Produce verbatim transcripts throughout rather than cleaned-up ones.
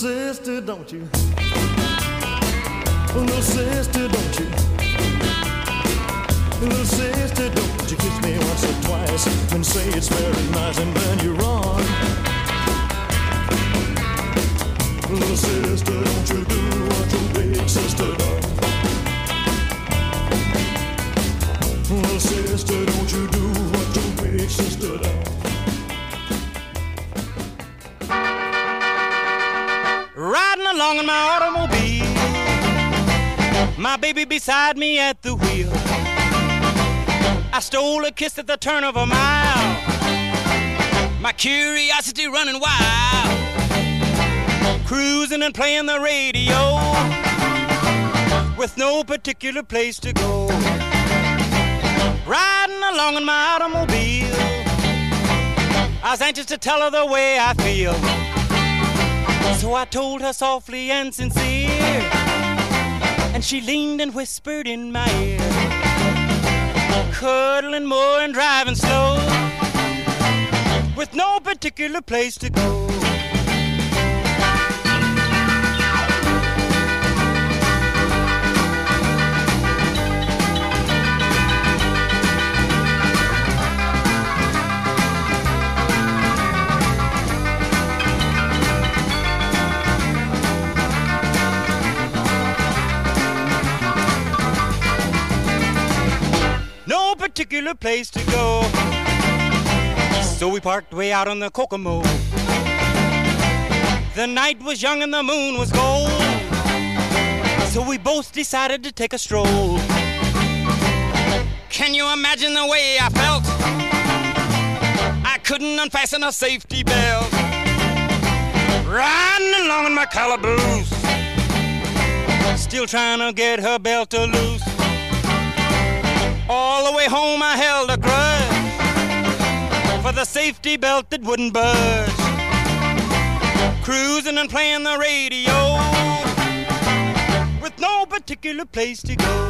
sister, don't you? Little sister, don't you? Little sister, don't you kiss me once or twice and say it's very nice and then you run. Little sister, don't you do what your big sister does. Little sister, don't you do what your big sister does. Riding along in my automobile, my baby beside me at the wheel. I stole a kiss at the turn of a mile, my curiosity running wild. Cruising and playing the radio, with no particular place to go. Riding along in my automobile, I was anxious to tell her the way I feel. So I told her softly and sincere, and she leaned and whispered in my ear, cuddling more and driving slow, with no particular place to go. No particular place to go. So we parked way out on the Kokomo. The night was young and the moon was gold, so we both decided to take a stroll. Can you imagine the way I felt? I couldn't unfasten a safety belt, riding along in my calaboose, still trying to get her belt to loose. All the way home I held a grudge for the safety belt that wouldn't budge. Cruising and playing the radio, with no particular place to go.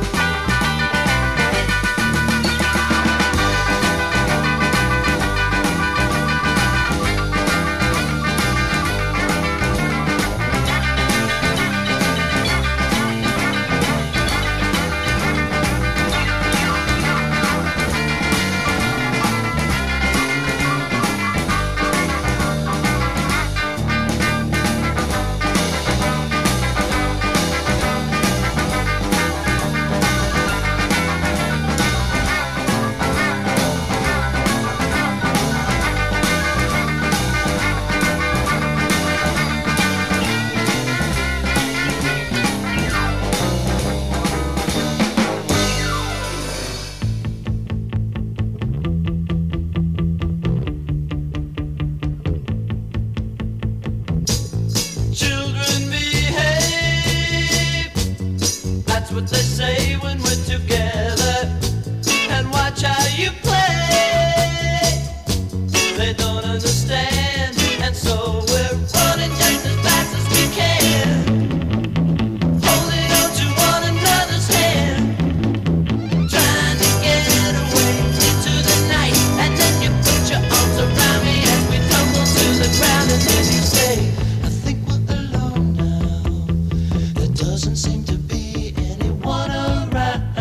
What they say when we're together, and watch how you play. They don't understand, and so we're running just as fast as we can, holding on to one another's hand, trying to get away into the night. And then you put your arms around me as we tumble to the ground, and then you say, I think we're alone now. There doesn't seem to be around.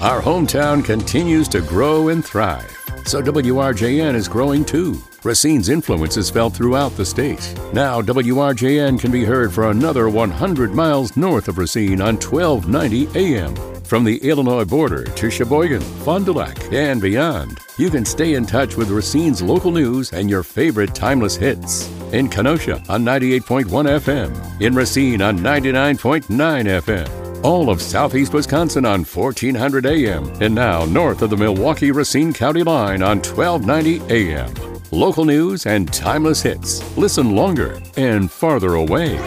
Our hometown continues to grow and thrive, so W R J N is growing too. Racine's influence is felt throughout the state. Now W R J N can be heard for another one hundred miles north of Racine on twelve ninety A M. From the Illinois border to Sheboygan, Fond du Lac, and beyond, you can stay in touch with Racine's local news and your favorite timeless hits. In Kenosha on ninety-eight point one F M, in Racine on ninety-nine point nine F M, all of southeast Wisconsin on fourteen hundred A M, and now north of the Milwaukee-Racine County line on twelve ninety A M. Local news and timeless hits. Listen longer and farther away.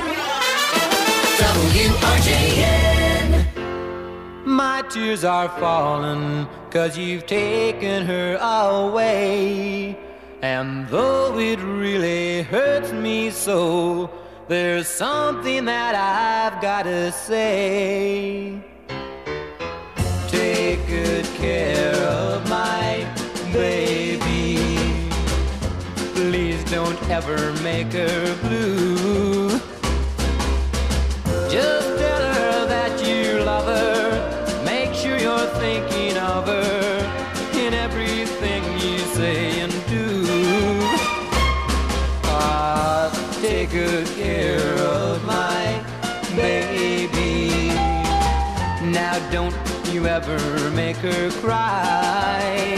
W R J N. My tears are falling 'cause you've taken her away. And though it really hurts me so, there's something that I've gotta say. Take good care of my baby. Please don't ever make her blue. Just tell her that you love her. Make sure you're thinking of her in everything you say and do. Ah, take good care of my baby. Now don't you ever make her cry.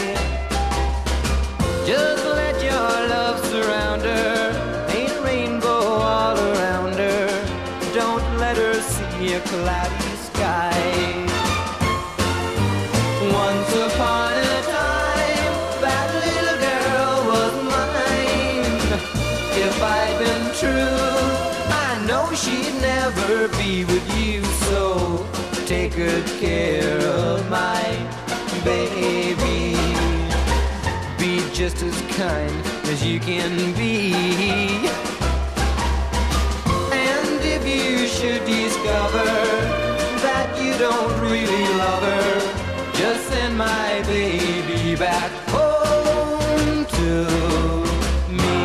Just let your love surround her. Paint a rainbow all around her. Don't let her see a cloudy sky. Once upon a time, that little girl was mine. If I'd been true, I know she'd never be with you. So take good care of my baby. Be just as kind as you can be. And if you should discover that you don't really love her, just send my baby back home to me.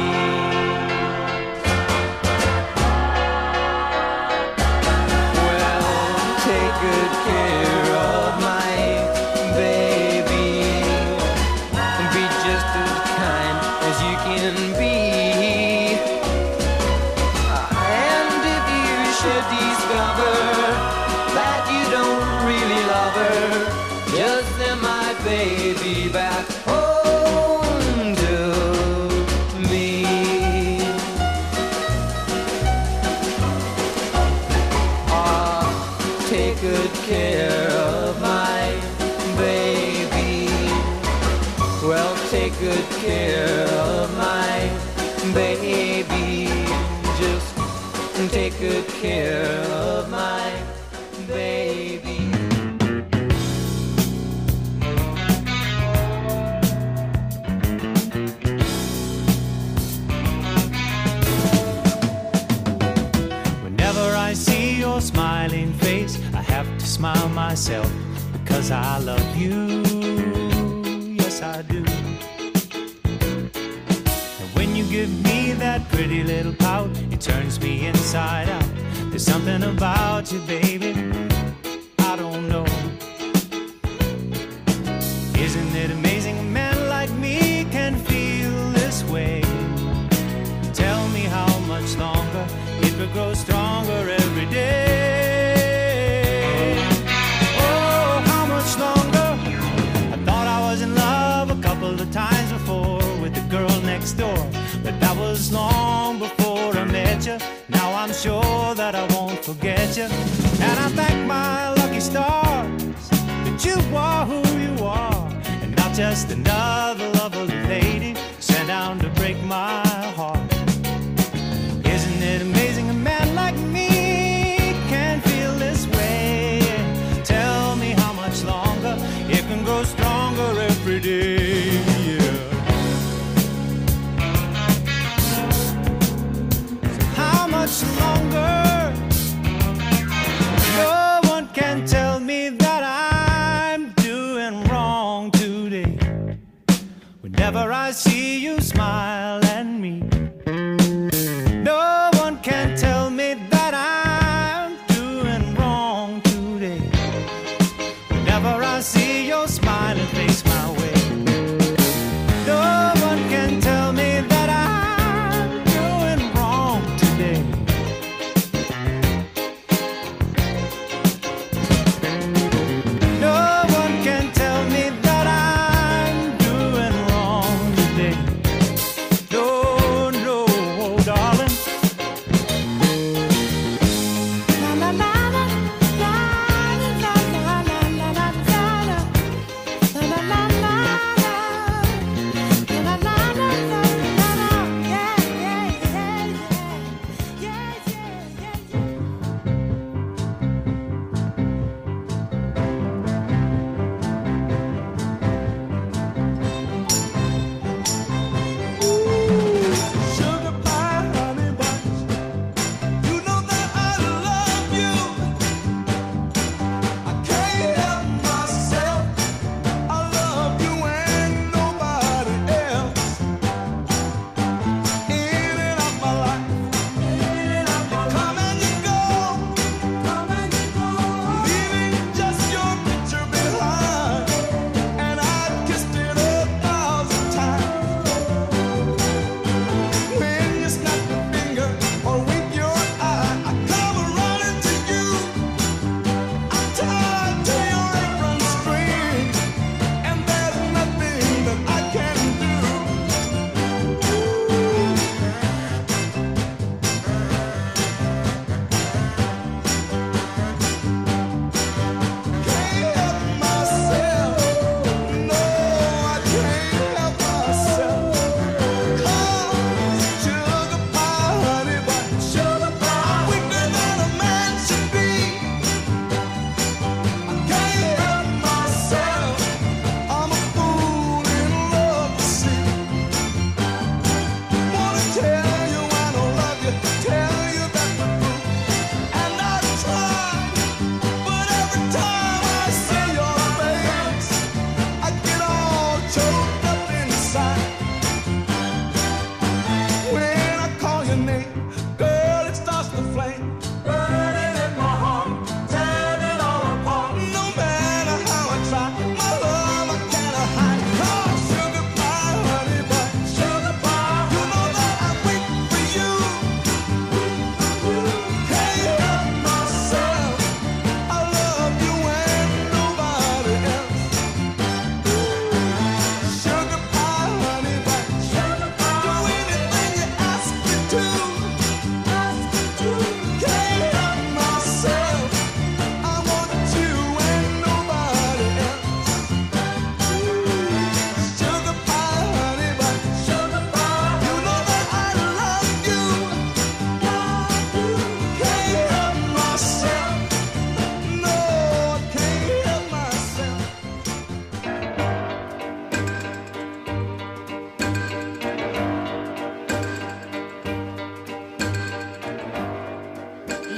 Well, take good care of my baby. Be just as kind as you can be. And if you should discover that you don't really love her, just send my baby back home to me. Ah, take good care of my baby. Well, take good care of my baby. Just take good care of my baby. Smiling face, I have to smile myself because I love you, yes I do. And when you give me that pretty little pout, it turns me inside out. There's something about you, baby, I don't know. Isn't it amazing a man like me can feel this way? Tell me how much longer it will grow stronger every day. Times before with the girl next door, but that was long before I met you. Now I'm sure that I won't forget you, and I thank my lucky stars that you are who you are, and not just another lovely lady sent down to break my heart. Isn't it amazing a man like me can feel this way? Tell me how much longer it can grow stronger every day. Much longer. No one can tell me that I'm doing wrong today. Whenever I see you smile at me,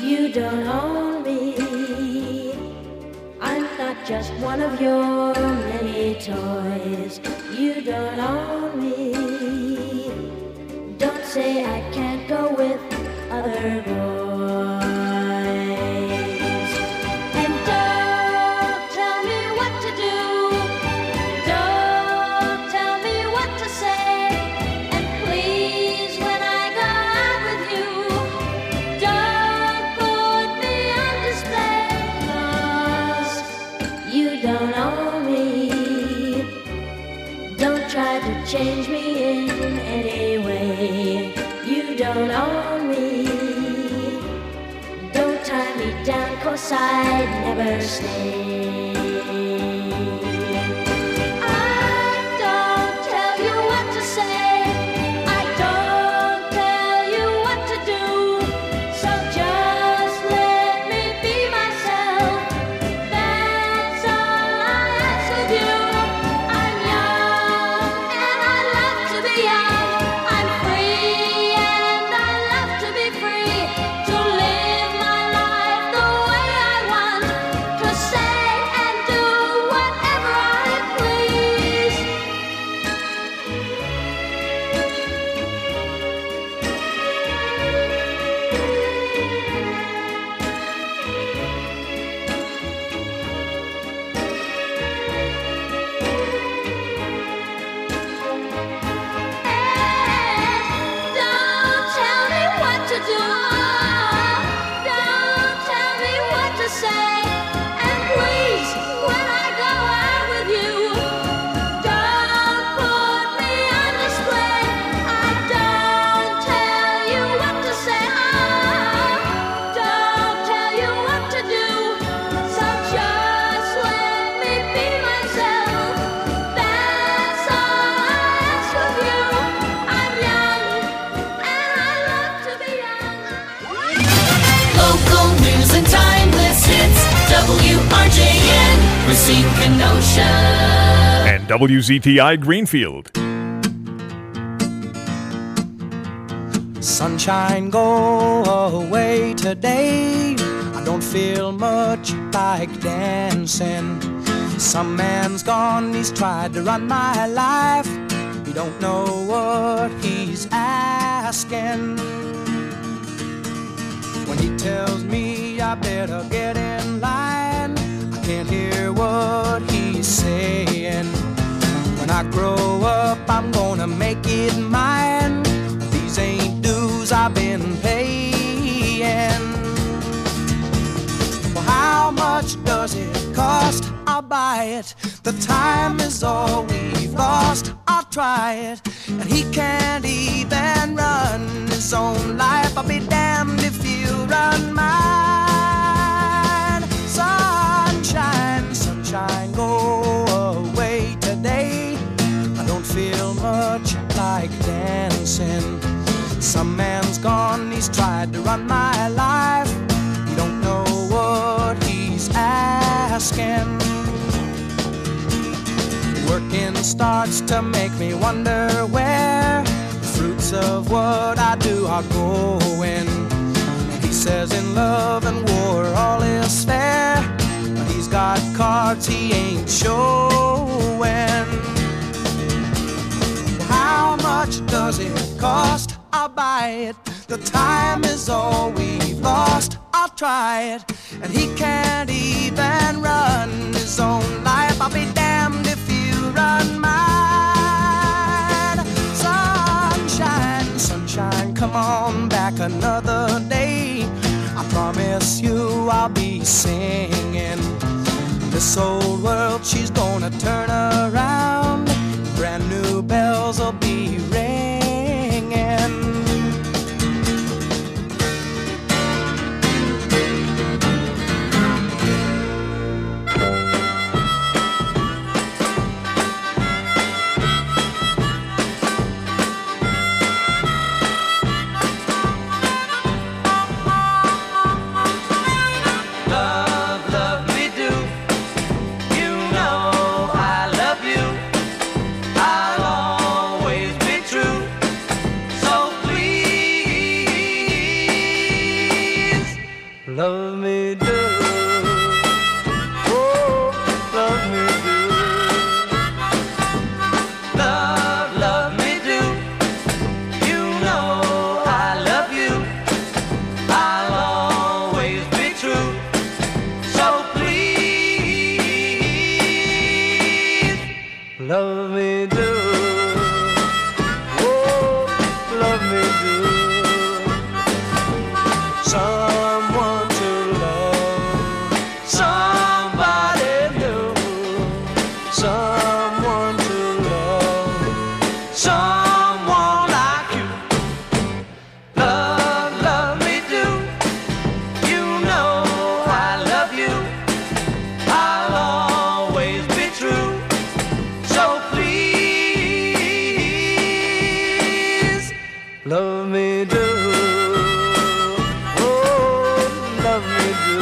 You don't own me. I'm not just one of your many toys. You don't own me. Don't say I can't go with other boys. And don't tell me what to do. Don't tell me what to say. And please, when I go out with you, don't put me on display. 'Cause you don't own me. Don't try to change me in any way. You don't own me. Don't tie me down, 'cause I'd never stay. I don't tell you what to say. I don't tell you what to do. So just let me be myself. That's all I ask of you. I'm young and I love to be young. I'm free and I love to be free. To live my life the way I want. To say and do whatever I please. Don't tell me what to do. Don't tell me what to say. And please, when I go out with you, don't put me on display. I don't tell you what to say. Don't tell you what to do. So just let me be myself. That's all I ask of you. I'm young and I love to be young. Local news and timeless hits. W R J N, Racine Kenosha. And W Z T I Greenfield. Sunshine, go away today. I don't feel much like dancing. Some man's gone, he's tried to run my life. He don't know what he's asking. When he tells me I better get in line, I can't hear what he's saying. When I grow up, I'm gonna make it mine. These ain't dues I've been paying. Well, how much does it cost? I'll buy it. The time is all we've lost. I'll try it. And he can't even run his own life. I'll be damned if he'll run mine. Sunshine, sunshine, go away today. I don't feel much like dancing. Some man's gone, he's tried to run my life. He don't know what he's asking. Working starts to make me wonder where the fruits of what I do are going. He says in love and war all is fair, but he's got cards he ain't showing. How much does it cost? I'll buy it. The time is all we've lost. I'll try it. And he can't even run his own life. I'll be damned if you run mine. Sunshine, sunshine, come on back another day. I promise you I'll be singing. This old world, she's gonna turn around. Brand new bells will be ringing. Love, love me do. You know I love you. I'll always love me do. Oh, love me do. Love, love me do. You know I love you. I'll always be true. So please, love me do. Oh, love me do. Someone to love, somebody new. Someone to love, someone like you. Love, love me do. You know I love you. I'll always be true. So please, love me do. Oh, love me do.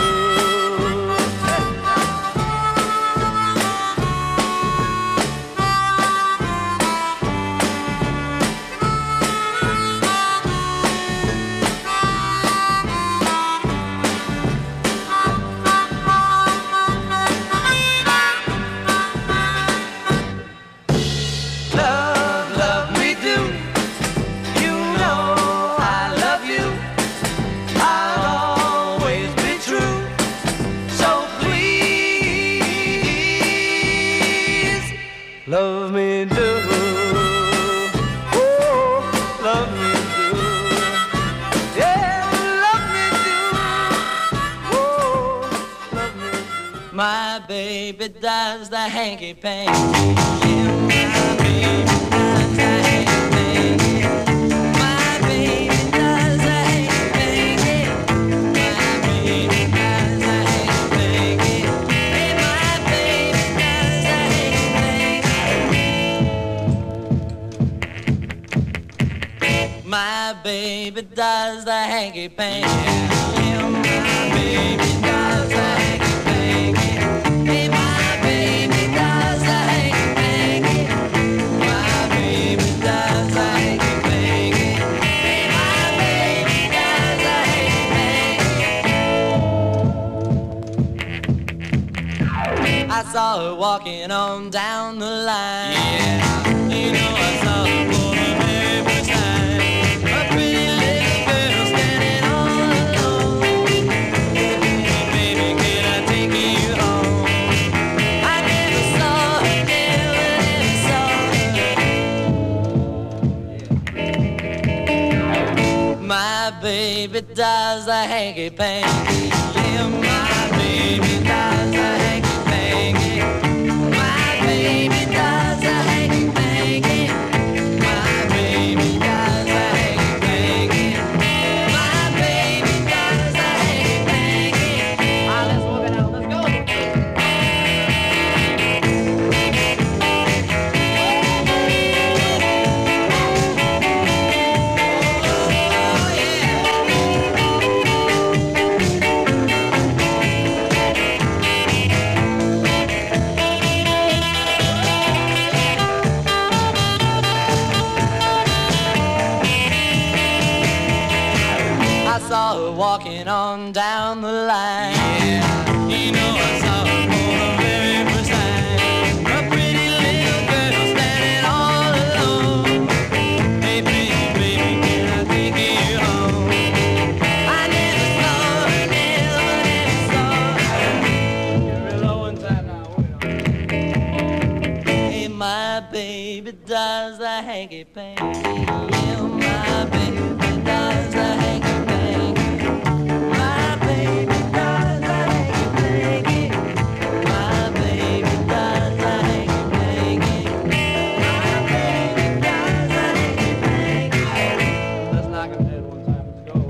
Love, love me do. You know I love you. I'll always be true. So please, love me do. Oh, love me do. Yeah, love me do. Oh, love me do. My baby does the hanky panky. Yeah, my baby does the hanky panky. My baby does the hanky panky. My baby does the hanky panky. Hey, my baby does the hanky panky. My baby does the hanky panky. Yeah, my baby does the hanky panky. Hey, my baby does the hanky panky. My baby does the hanky panky. Hey, my baby does the hanky panky. I saw her walking on down the line. Yeah, you know I saw her for the very first time. A pretty little girl standing all alone. Hey, baby, can I take you home? I never saw her, never, never saw her. My baby does the hanky panky. Yeah, my baby does the hanky panky. My baby does the hanky panky. My baby does the hanky panky. My baby does the hanky panky. Ah, let's walk it out. Let's go. I saw her walking on down the line. Yeah, you know I saw her for the very first time. A pretty little girl standing all alone. Hey, baby, baby, can I take you home? I never saw her, never, never saw her. Get real low one time now. Hey, my baby does the hanky panky. Yeah, my baby does the hanky panky. My baby does the hanky panky. My baby does the hanky panky. My baby does the hanky panky. Let's knock him dead one time. Let's go.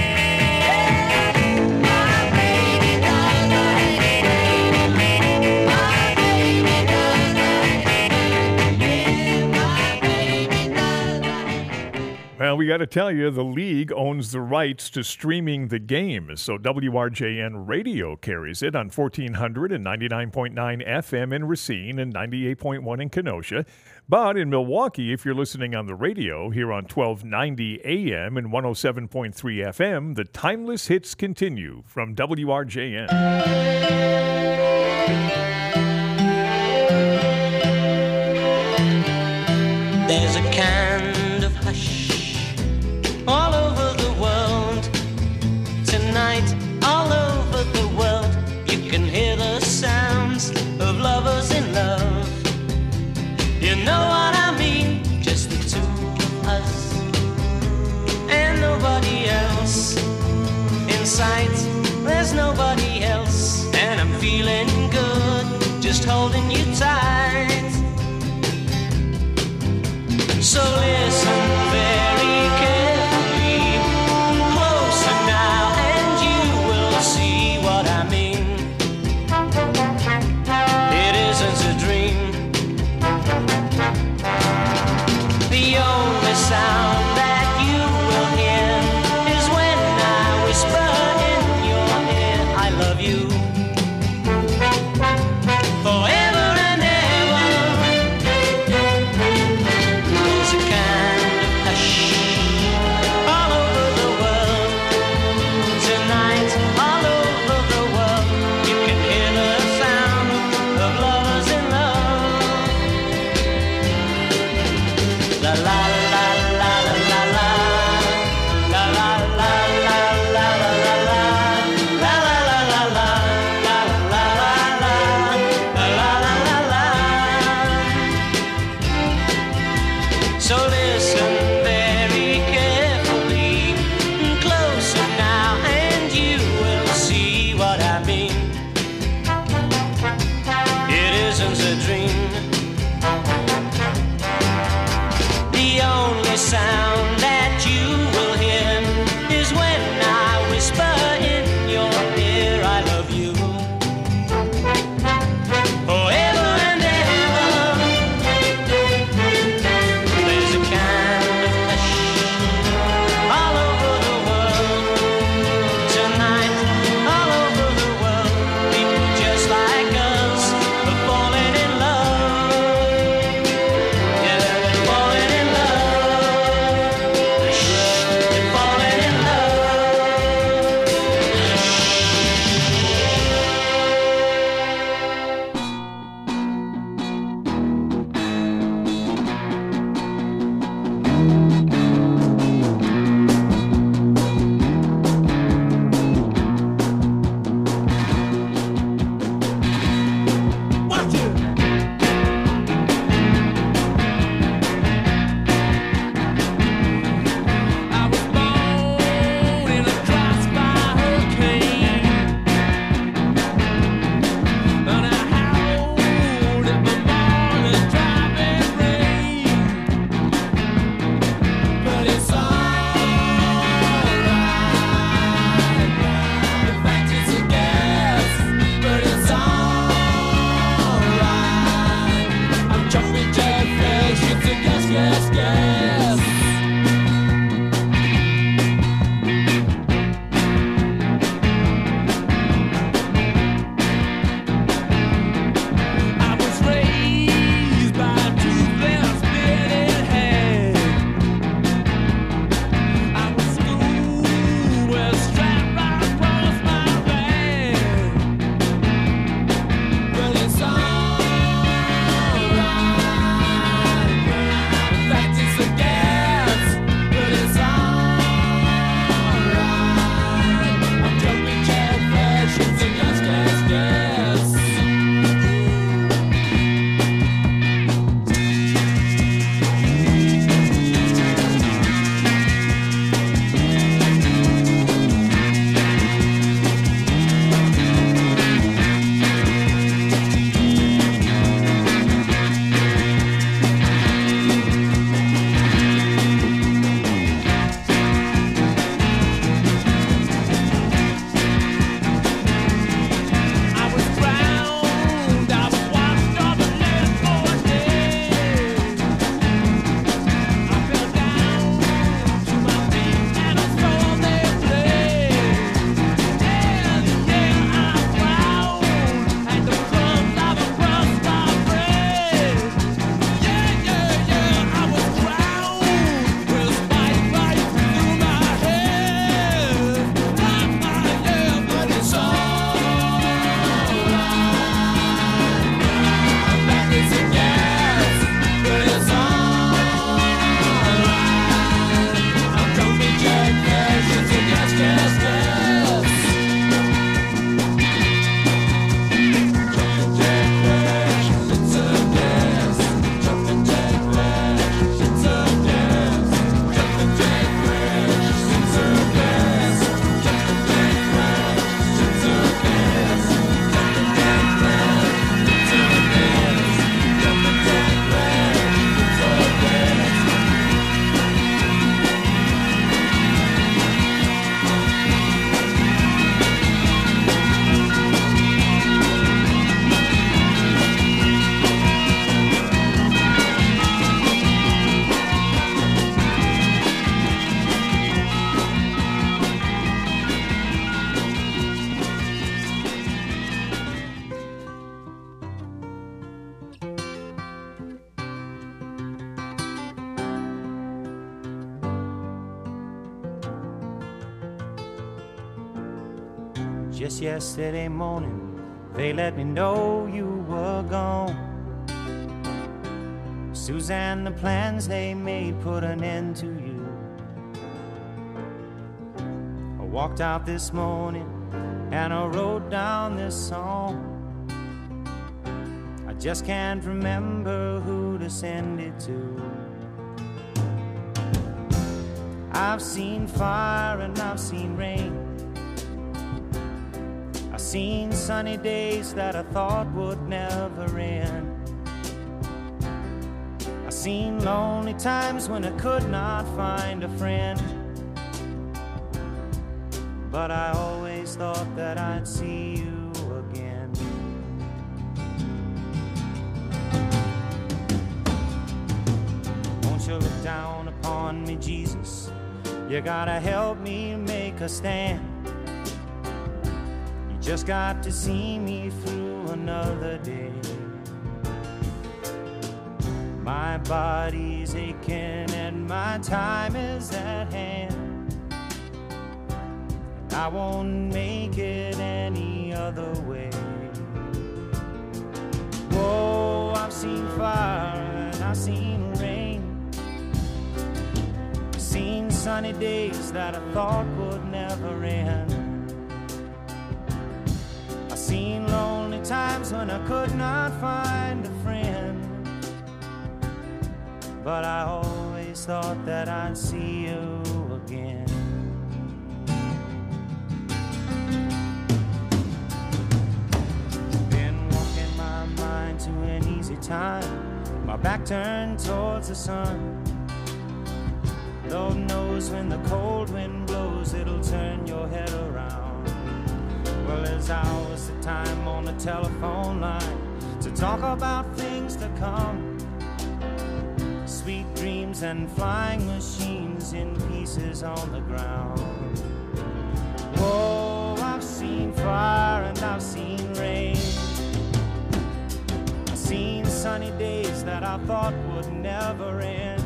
My baby does the hanky panky. My baby does the hanky panky. Yeah, my baby does the hanky panky. we got to tell you, the league owns the rights to streaming the game, so W R J N Radio carries it on fourteen hundred and ninety-nine point nine F M in Racine and ninety-eight point one in Kenosha. But in Milwaukee, if you're listening on the radio, here on twelve ninety A M and one oh seven point three F M, the timeless hits continue from W R J N. There's a kind of hush all over the world tonight, all over the world. You can hear the sounds of lovers in love. You know what I mean? Just the two of us and nobody else. In sight, there's nobody else, and I'm feeling good, just holding you tight. So listen very carefully, closer now, and you will see what I mean. It isn't a dream. The only sound that you will hear is when I whisper in your ear, I love you forever and ever. There's a kind Just yesterday morning, they let me know you were gone. Suzanne, the plans they made put an end to you. I walked out this morning and I wrote down this song. I just can't remember who to send it to. I've seen fire and I've seen rain. I've seen sunny days that I thought would never end. I've seen lonely times when I could not find a friend. But I always thought that I'd see you again. Won't you look down upon me, Jesus? You gotta help me make a stand. You just got to see me through another day. My body's aching and my time is at hand. I won't make it any other way. Whoa, I've seen fire and I've seen rain. I've seen sunny days that I thought would never end. I've seen lonely times when I could not find a friend. But I always thought that I'd see you again. Been walking my mind to an easy time, my back turned towards the sun. Lord knows when the cold wind blows, it'll turn your head around. Well, there's hours of time on the telephone line to talk about things to come. Sweet dreams and flying machines in pieces on the ground. Whoa, I've seen fire and I've seen rain. I've seen sunny days that I thought would never end.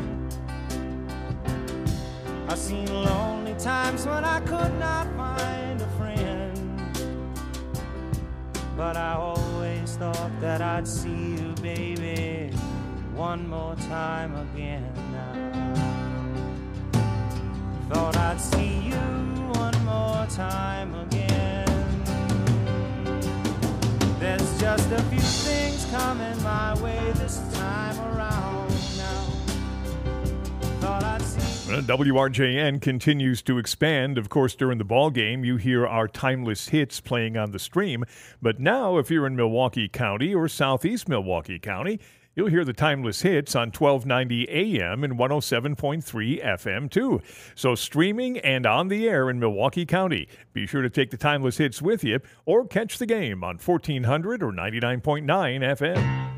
I've seen lonely times when I could not find a friend. But I always thought that I'd see you, baby, one more time again now. Thought I'd see you one more time again. There's just a few things coming my way this time around now. Thought I'd see you. W R J N continues to expand. Of course, during the ball game, you hear our timeless hits playing on the stream. But now, if you're in Milwaukee County or southeast Milwaukee County, you'll hear the timeless hits on twelve ninety A M and one oh seven point three F M too. So streaming and on the air in Milwaukee County. Be sure to take the timeless hits with you or catch the game on fourteen hundred or ninety-nine point nine F M.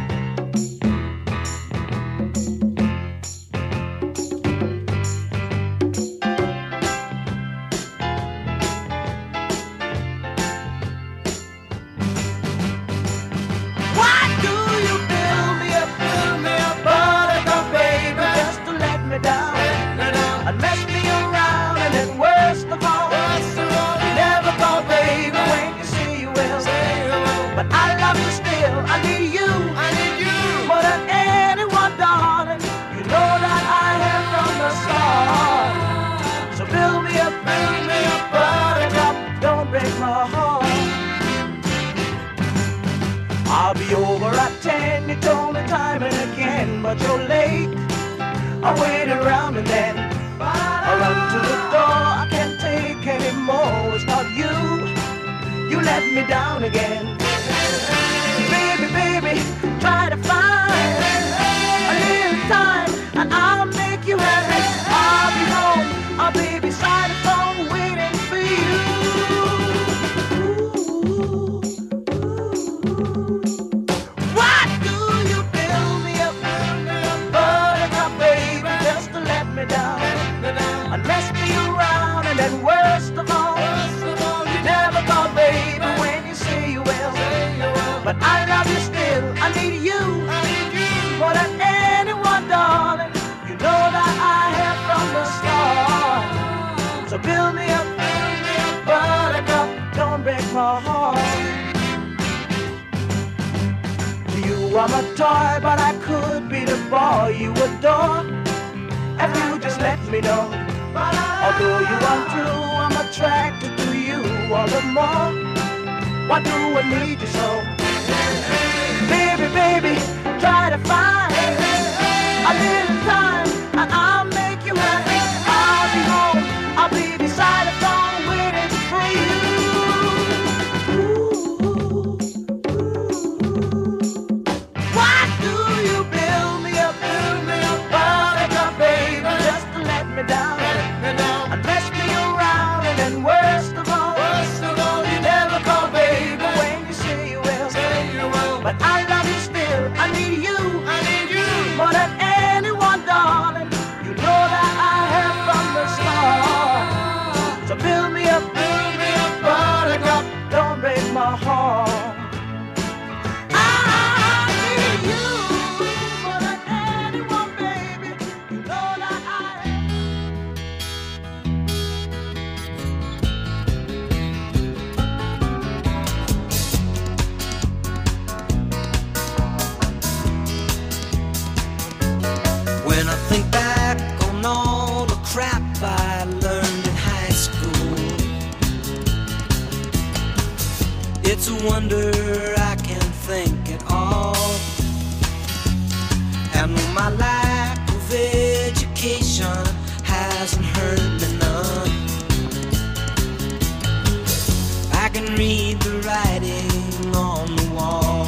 I'll be over at ten, you told me time and again, but you're late. I waited around and then I run to the door, I can't take anymore. It's not you, you let me down again. Baby, baby, try to find a little time and I'll make you happy. I'll be home, I'll be beside the phone waiting for you. And mess me around, and then worst of all, you never call baby when you say you will. don't break my heart. You are my toy, but I could be the boy you adore if you just let me know. Although you are true, I'm attracted to you all the more. Why do I need you so? Baby, baby, try to find a little time and I'll make you happy. I'll be home, I'll be beside the phone waiting for you. Ooh, ooh. Why do you build me up, build me up, buttercup, baby, just to let me down, let me down, and mess me around, and then worst of all, worst of all, you never call, baby, when you say you will, say you will, but I love you still. I need you, I need you more than anyone, darling. You know that I have from the start. So build me up, build me up, buttercup, don't break my heart. I need you more than anyone, baby. You know that I When I think back on all the crap I learned in high school, it's a wonder I can think at all. And my lack of education hasn't hurt me none. I can read the writing on the wall.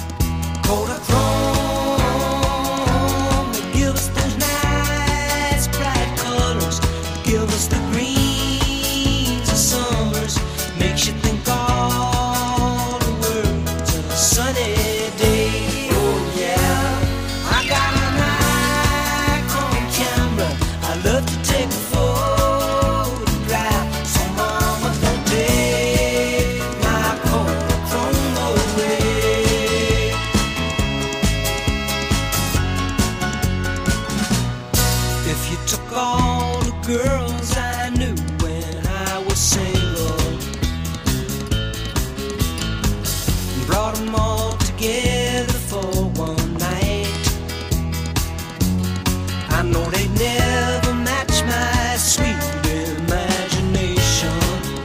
Kodachrome, they give us those nice bright colors, give us the greens of summers, makes you think all the world's a sunny day. Oh yeah, I got an Nikon camera, I love to take a photograph, so mama don't take my Kodachrome away. If you took all the girls I knew when I was single and brought them all together for one night, I know they'd never match my sweet imagination.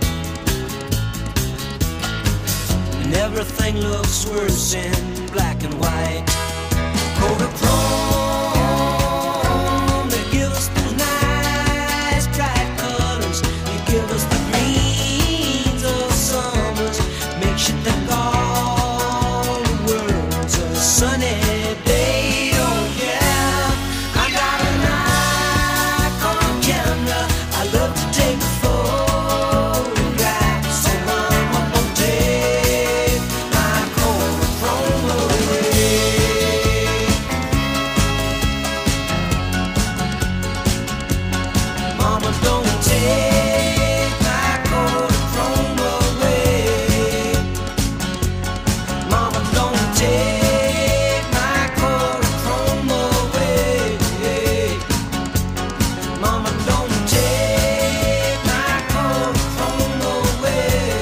And everything looks worse in black and white. Kodachrome, they give us those nice bright colors, they give us the greens of summers, makes you think all the world's a sunny day. Oh yeah, I got a Nikon camera, I love to take a photograph, so mama don't take my Kodachrome away. Mama don't take my Kodachrome away. Mama don't take my Kodachrome away. Mama don't take my Kodachrome away.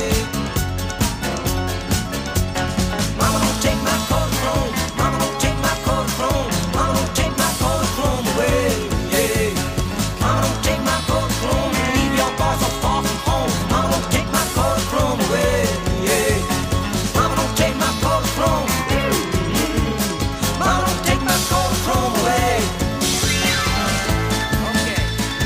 Mama don't take my Kodachrome. Mama don't take my Kodachrome. Mama don't take my Kodachrome away. Mama don't take my Kodachrome and leave your boy so far from home. Mama don't take my Kodachrome away. Mama don't take my Kodachrome. Mama don't take my Kodachrome away. Okay.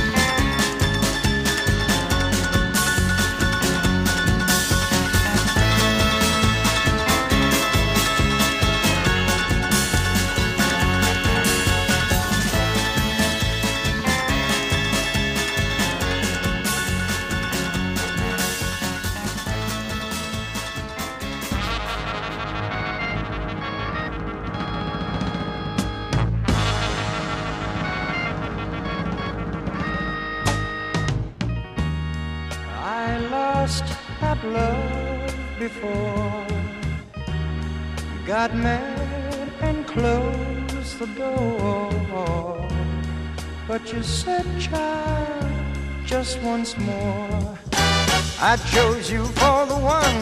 I lost that love before. Got mad and closed the door. But you said, child, just once more. I chose you for the one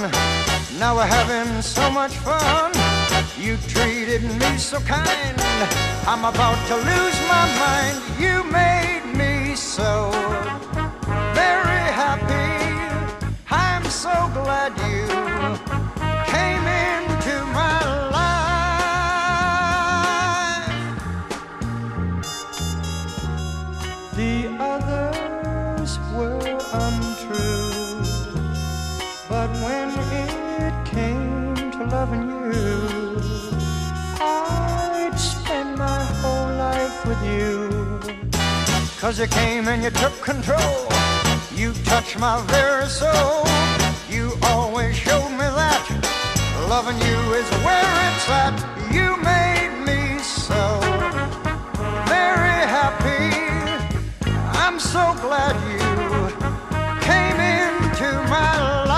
Now we're having so much fun. You treated me so kind. I'm about to lose my mind. You made me so very happy. I'm so glad you came into my life. The others were untrue, but when it came to loving you, I'd spend my whole life with you. 'Cause you came and you took control. You touched my very soul. You always showed me that loving you is where it's at. You made me so very happy. I'm so glad you came into my life.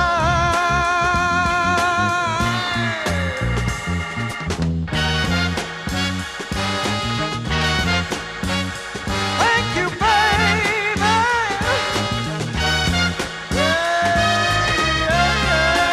Thank you, baby. Yeah, yeah,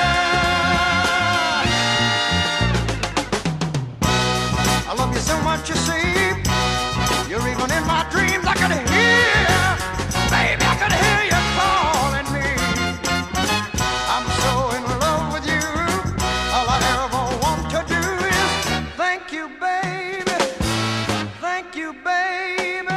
yeah. I love you so much, you see. You're even in my dreams. I can hear, baby, I can hear you calling me. I'm so in love with you. All I ever want to do is thank you, baby. Thank you, baby.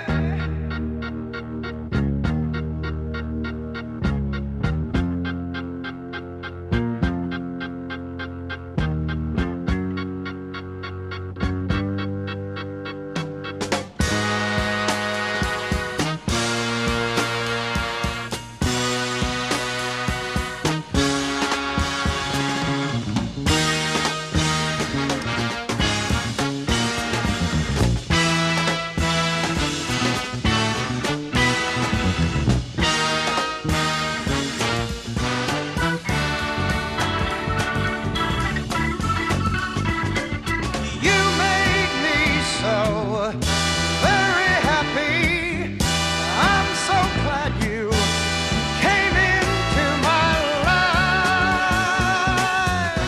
You made me so very happy. I'm so glad you came into my life.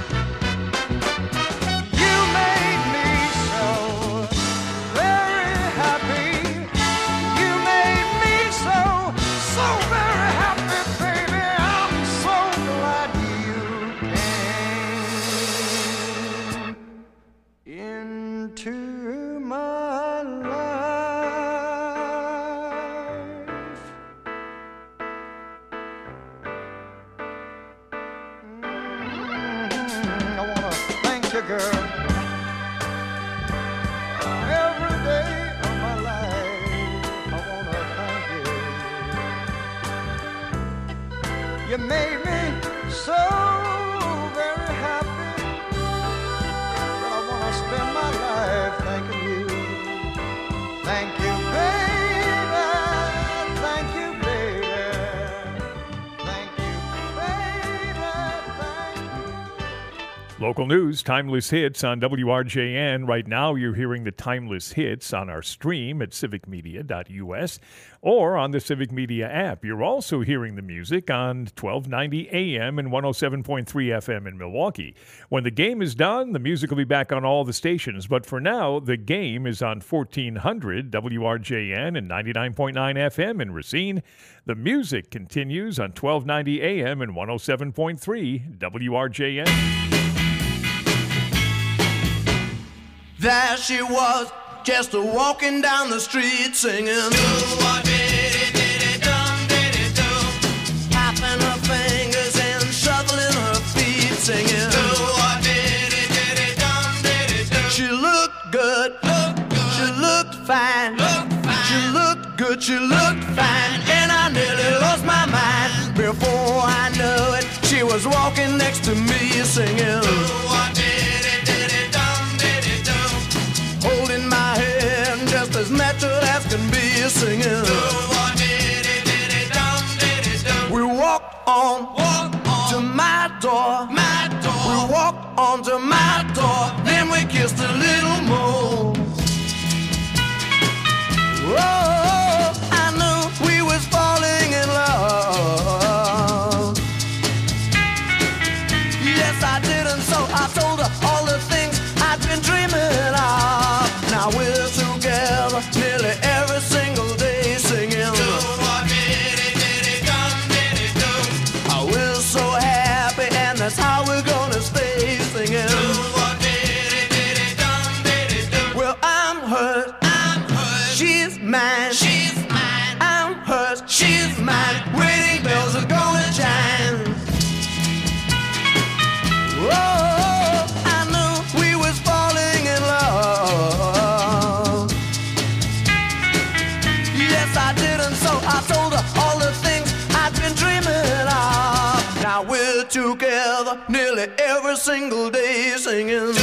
You made me so very happy. You made me so, so very happy, baby. I'm so glad you came into my life. Mm, I wanna thank you, girl, every day of my life. I wanna thank you. You made me so very happy. But I wanna spend my life thanking you. Thank you, baby. Thank you, baby. Thank you, baby. Thank you. Local news, timeless hits on W R J N. Right now, you're hearing the timeless hits on our stream at civic media dot U S or on the Civic Media app. You're also hearing the music on twelve ninety A M and one oh seven point three F M in Milwaukee. When the game is done, the music will be back on all the stations. But for now, the game is on fourteen hundred W R J N and ninety-nine point nine F M in Racine. The music continues on twelve ninety A M and one oh seven point three W R J N. There she was, just a walking down the street singing. Tapping her fingers and shuffling her feet singing. She looked good, she looked fine, she looked good, she looked fine, and I nearly lost my mind. Before I knew it, she was walking next to me singing. Holding my hand just as natural as can be singing. We walked on, to my door. We walked on to my door. Then we kissed a little more. Oh, I knew we was falling in love. I did, and so I told her all the things I'd been dreaming of. Now we're together nearly every single day singing. Oh, we're so happy, and that's how we're gonna stay singing. Well, I'm hers, I'm hers. She's mine, she's mine. I'm hers, she's mine. Wedding bells are gonna chime. Oh, I knew we was falling in love. Yes, I did, and so I told her all the things I'd been dreaming of. Now we're together nearly every single day singing.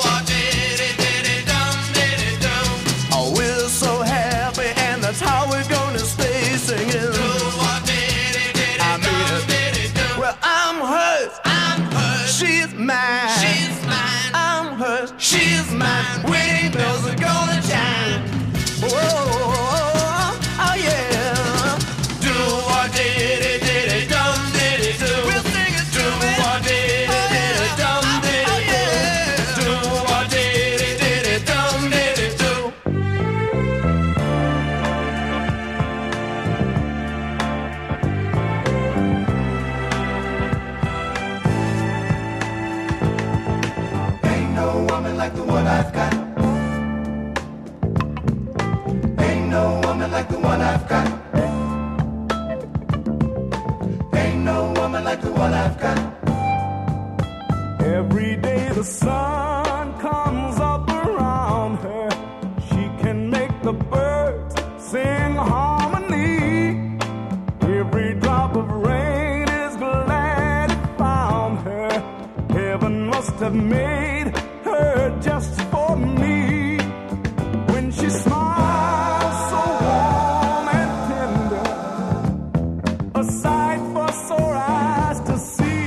Oh, we're so happy, and that's how we're gonna stay singing. I mean it. Well, I'm hers, I'm hers. She's mine, she's mine. I'm hers, she's mine. Wedding bells are gonna chime. Oh, oh yeah. Do what did it, did it, dum did it do. We'll sing it do what did it, did it, dum did it do. Do what did it, did it, dum did it do. Ain't no woman like the one I've got. Ain't no woman like the one I've got. Ain't no woman like the one I've got. Every day the sun comes up around her. She can make the birds sing harmony. Every drop of rain is glad it found her. Heaven must have made her just for me. When she smiles so warm and tender, a sight for sore eyes to see.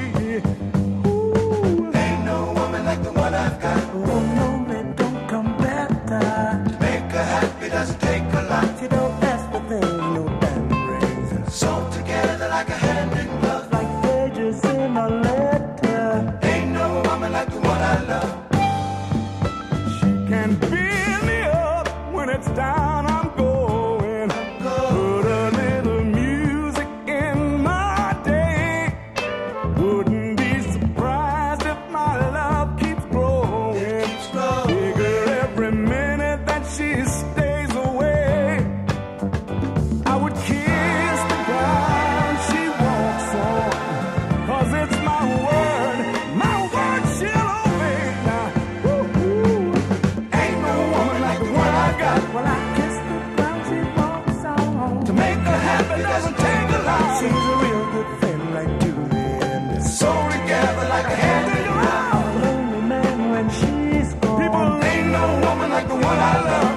Ooh. Ain't no woman like the one I've got. Oh no, they don't come better. To make her happy doesn't take a lot. You don't ask for things no diamond rings. Sewn together like a hand in glove. Like pages in a letter. Ain't no woman like the one I love. She can build me up when it's down. I'm going. Put a little music in my day. Wouldn't be surprised if my love keeps growing. Bigger every minute that she stays away. I would kiss the ground she walks on. 'Cause it's my word, my word she'll obey now. Woo-hoo. Ain't no woman like the one I've got. Well, I kiss the ground she walks on. To make her happy doesn't take a lot. She's a real good friend like Julie and Sewn together like a hand in glove. a lonely man when she's gone. People, ain't no woman like the one I love.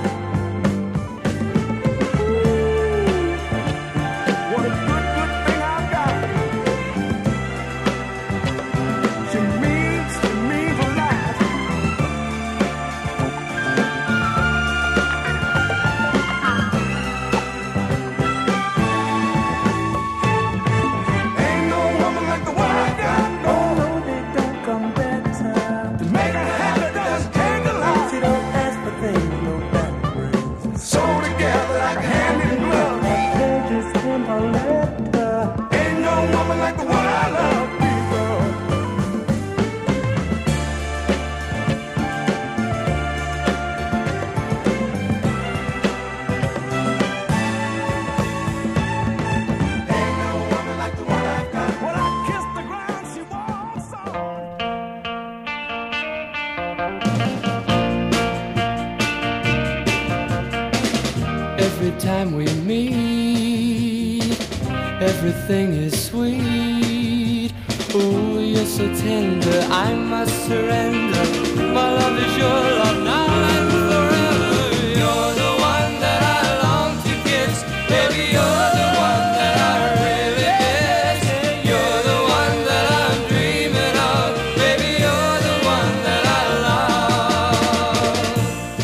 What a good, good thing I've got. She means to me for life. Ain't no woman like the one I got. Oh no, they don't come better. To make her happy doesn't take a lot. She don't ask for things no diamond rings. Sewn together like a hand in glove. Like pages in a letter. Ain't no woman like the one I love. People. Ain't no woman like the one I've got. Well, I kiss the ground she walks on. Every time we meet, everything is sweet. Oh, you're so tender, I must surrender. My love is your love now and forever. You're the one that I long to kiss. Baby, you're the one that I really miss. You're the one that I'm dreaming of. Baby, you're the one that I love.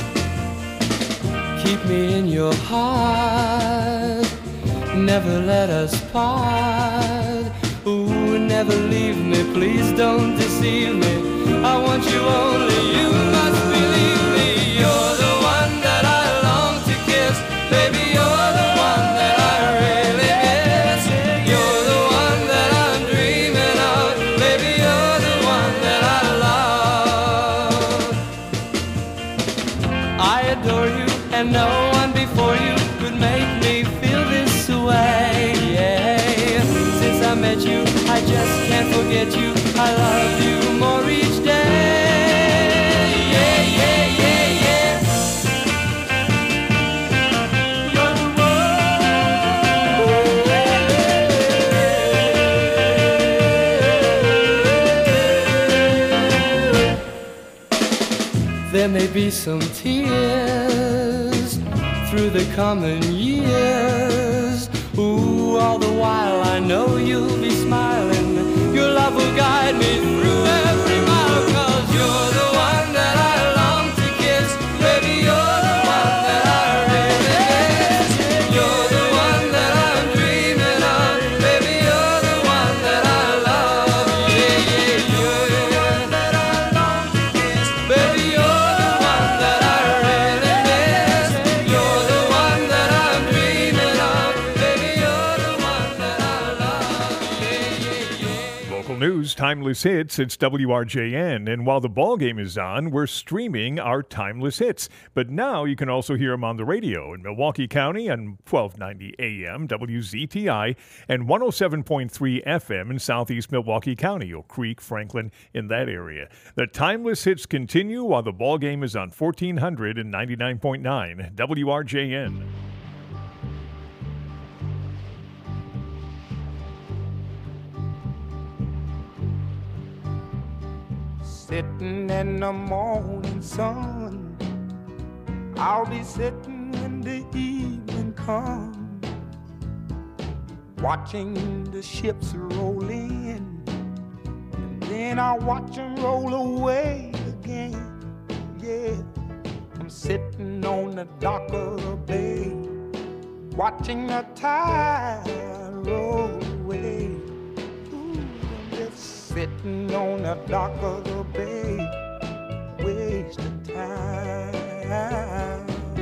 Keep me in your heart, never let us part. Ooh, never leave me, please don't deceive me. I want you only, you must believe me. You're the one that I long to kiss, baby, you're the one that I really miss. You're the one that I'm dreaming of, baby, you're the one that I love. I adore you, and no one before you could make me feel this way. Yeah. Since I met you, I just can't forget you. I love you more each day. Yeah, yeah, yeah, yeah. You're the one. There may be some tears through the coming years. Ooh, all the while I know you'll be smiling. Your love will guide me through every mile, 'cause you're the one that I long to kiss. Baby, you're the one that I really miss. You're the one that I'm dreaming of. Baby, you're the one that I love. Yeah, yeah, you're the one that I long to kiss. Baby, you're the one that I really miss. You're the one that I'm dreaming of. Baby, you're the one that I love. Yeah, yeah, yeah. Local news, timeless hits. It's W R J N. And while the ball game is on, we're streaming our timeless hits. But now you can also hear them on the radio in Milwaukee County on twelve ninety A M W Z T I and one oh seven point three F M in southeast Milwaukee County, Oak Creek, Franklin, in that area. The timeless hits continue while the ball game is on fourteen ninety-nine point nine W R J N. Sitting in the morning sun, I'll be sitting when the evening comes, watching the ships roll in, and then I'll watch them roll away again. Yeah, I'm sitting on the dock of the bay, watching the tide roll away. Sitting on the dock of the bay, wasting time.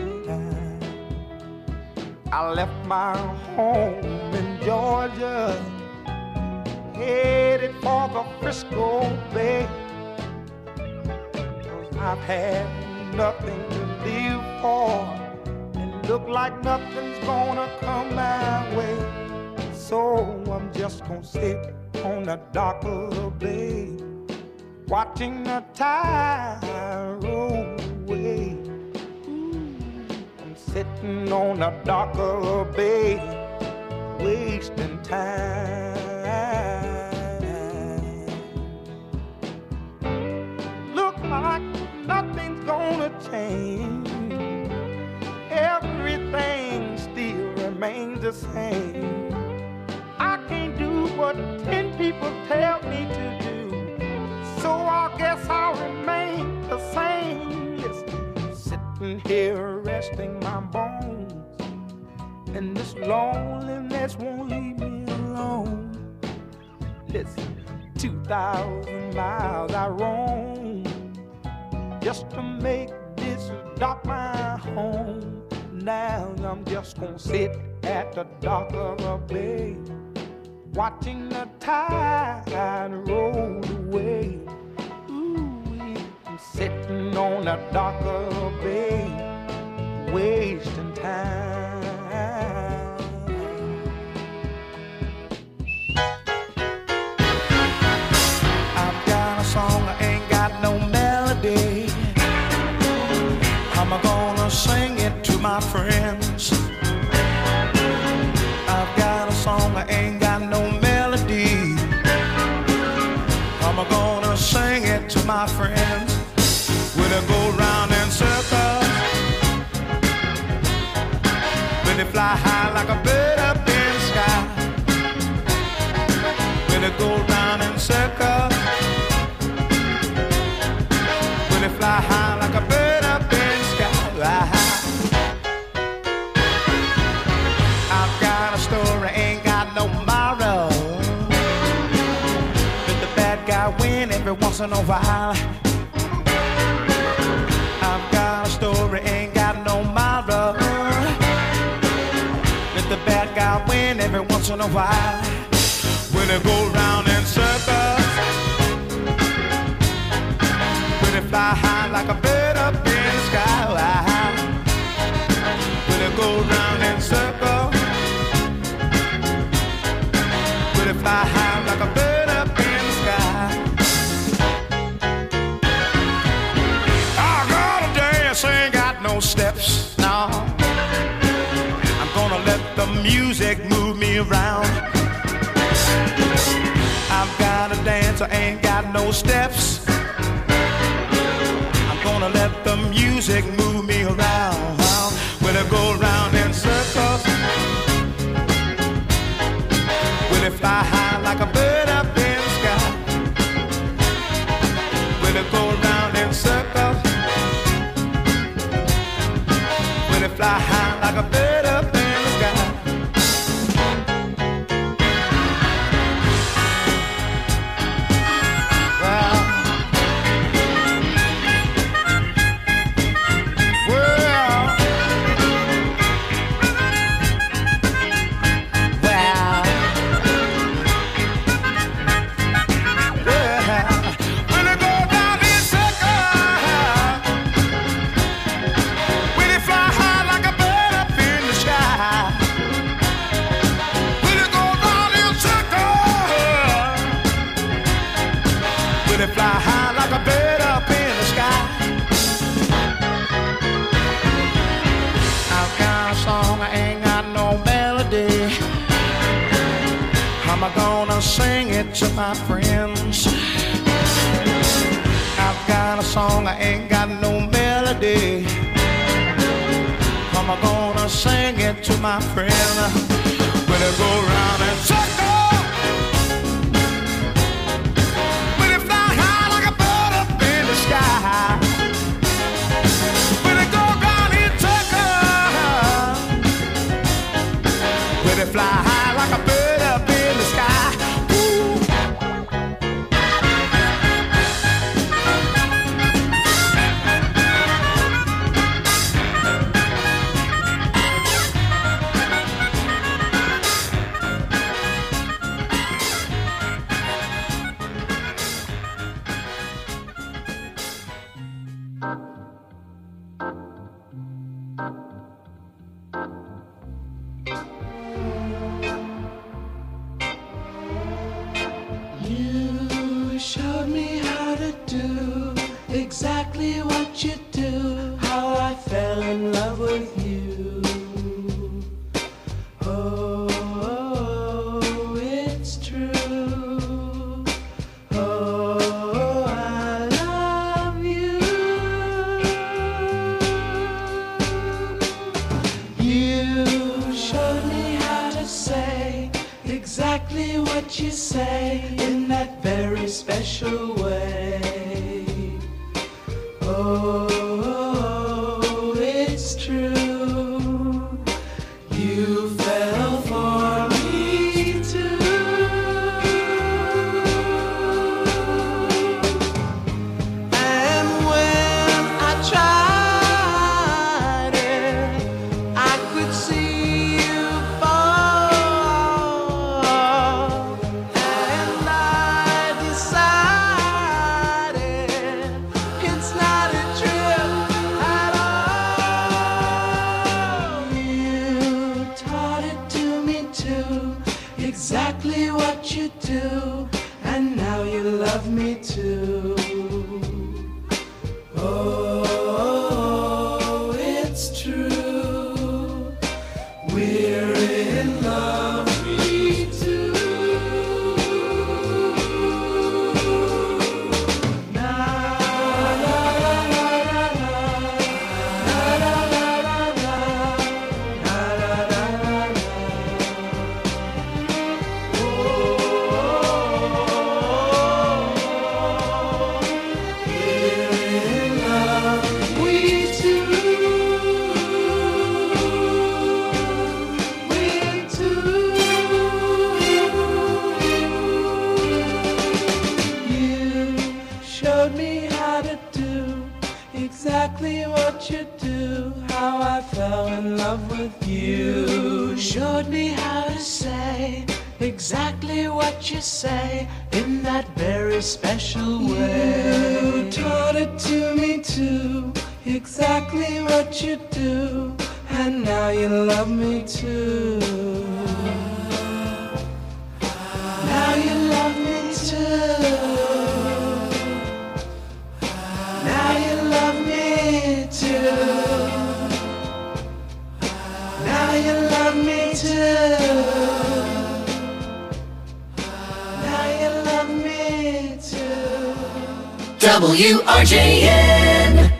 I left my home in Georgia, headed for the Frisco Bay, 'cause I've had nothing to live for, and look like nothing's gonna come my way. So I'm just gonna sit on the dock of the bay, watching the tide roll away. Ooh, I'm sitting on the dock of the bay, wasting time. Look like nothing's gonna change, everything still remains the same. I can't do what ten people tell me to do, so I guess I'll remain the same. Listen, sitting here resting my bones, and this loneliness won't leave me alone. Listen, two thousand miles I roam just to make this dock my home. Now I'm just gonna sit at the dock of a bay, watching the tide roll away. Ooh, I'm sitting on the dock of a bay, wasting time. I've got a song, I ain't got no melody. I'm gonna sing it to my friends. I've got a song, I ain't got no melody. I'm gonna sing it to my friends. When I go round in circles, when they fly high like a bird up in the sky. When they go round in circles, when they fly high like a bird up in the sky. I've got a story, ain't got no moral. guy win every once in a while. I've got a story, ain't got no model. Let the bad guy win every once in a while. When it go round in circles, when it fly high like a bird up in the sky. When it go round in circles, when it fly high like a bird up in the sky. I gotta dance, ain't got no steps, no. I'm gonna let the music move me around. I've got to dance, I ain't got no steps. I'm gonna let the music move me around. When it go round in circles, when it fly high like a bird up in the sky. When it go round in circles, when it fly high like a bird up in the sky. Fly high like a bird up in the sky. I've got a song, I ain't got no melody. How am I gonna sing it to my friends? I've got a song, I ain't got no melody. How am I gonna sing it to my friends? When it go round and circle, sky. When it go round in circles, when it fly high like a bird up in the sky. Ooh. You showed me how to do exactly what you do, how I fell in love with you. Oh, oh, it's true. Oh, I love you. You showed me how to say exactly what you say in that very special way. Oh, it's true. You fell for me too. And when I tried it, I could see you fall. And I decided it's not a trip at all. You taught it to me too, exactly what you do, and now you love me too. Oh, it's true. We're in love, me too. Na la la la la la, na la la la la, na la la la la. Oh, we're in love. what you do, how I fell in love with you. Showed me how to say exactly what you say in that very special way. You taught it to me too, exactly what you do, and now you love me too. Now you love me too. Now you love me too. Now you love me too. Now you love me too. W R J N